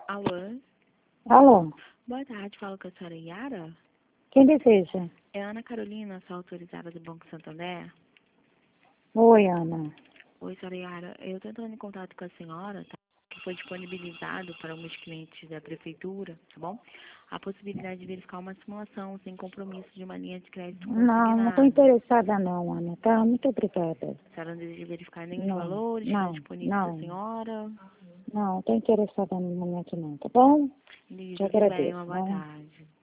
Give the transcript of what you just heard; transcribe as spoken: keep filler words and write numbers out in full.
Alô? Alô, Boa tarde, falo com a senhora Yara. quem deseja? É Ana Carolina, sou autorizada do Banco Santander. Oi, Ana. Oi, senhora Yara. Eu estou entrando em contato com a senhora, tá? Que foi disponibilizado para alguns clientes da prefeitura, tá bom? A possibilidade de verificar uma simulação sem compromisso de uma linha de crédito Não, não estou consignada. interessada não, Ana, tá? Muito obrigada. A senhora não deseja verificar nenhum dos Não, valores que está não, disponível para a não, senhora? não, estou interessada no momento não, tá bom? Entendi, Te tudo bem, agradeço, uma boa né? tarde.